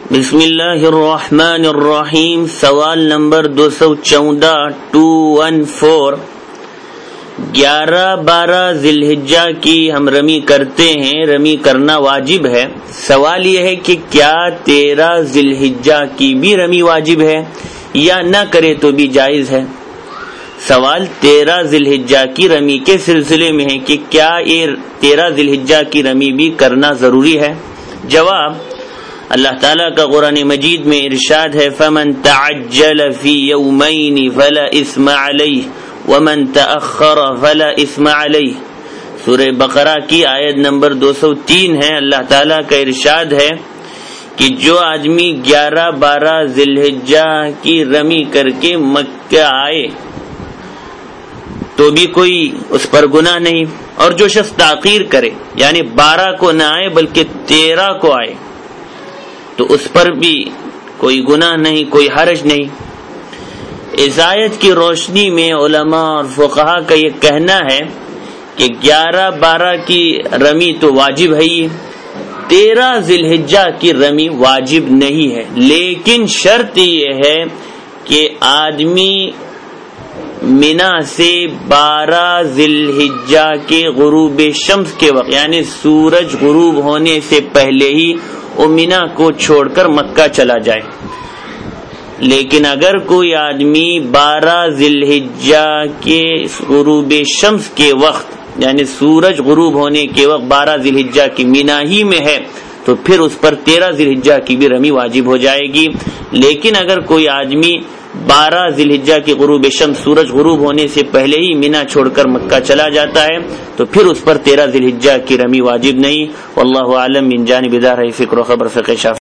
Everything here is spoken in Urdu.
بسم اللہ الرحمن الرحیم. سوال نمبر 214 214. 11-12 ذی الحجہ کی ہم رمی کرتے ہیں، رمی کرنا واجب ہے. سوال یہ ہے کہ کیا 13 ذی الحجہ کی بھی رمی واجب ہے یا نہ کرے تو بھی جائز ہے؟ سوال 13 ذی الحجہ کی رمی کے سلسلے میں ہے کہ کیا یہ 13 ذی الحجہ کی رمی بھی کرنا ضروری ہے؟ جواب: اللہ تعالیٰ کا قرآن مجید میں ارشاد ہے: فَمَن تَعَجَّلَ فِي يَوْمَيْنِ فَلَا إِثْمَ عَلَيْهِ وَمَن تَأَخَّرَ فَلَا إِثْمَ عَلَيْهِ. سورہ بقرہ کی آیت نمبر 203 ہے. اللہ تعالیٰ کا ارشاد ہے کہ جو آدمی 11-12 ذی الحجہ کی رمی کر کے مکہ آئے تو بھی کوئی اس پر گناہ نہیں، اور جو شخص تاخیر کرے یعنی 12 کو نہ آئے بلکہ 13 کو آئے تو اس پر بھی کوئی گناہ نہیں، کوئی حرج نہیں. اس آیت کی روشنی میں علماء اور فقہا کا یہ کہنا ہے کہ 11-12 کی رمی تو واجب ہے ہی، 13 ذی الحجہ کی رمی واجب نہیں ہے، لیکن شرط یہ ہے کہ آدمی منا سے 12 ذی الحجہ کے غروب شمس کے وقت یعنی سورج غروب ہونے سے پہلے ہی وہ منا کو چھوڑ کر مکہ چلا جائے. لیکن اگر کوئی آدمی 12 ذی الحجہ کے غروب شمس کے وقت یعنی سورج غروب ہونے کے وقت 12 ذی الحجہ کی منا ہی میں ہے تو پھر اس پر 13 ذی الحجہ کی بھی رمی واجب ہو جائے گی. لیکن اگر کوئی آدمی 12 ذی الحجہ کی غروب شمس سورج غروب ہونے سے پہلے ہی منا چھوڑ کر مکہ چلا جاتا ہے تو پھر اس پر 13 ذی الحجہ کی رمی واجب نہیں. واللہ اعلم. من جانب ادارہ فکر و خبر فقہ شافعی.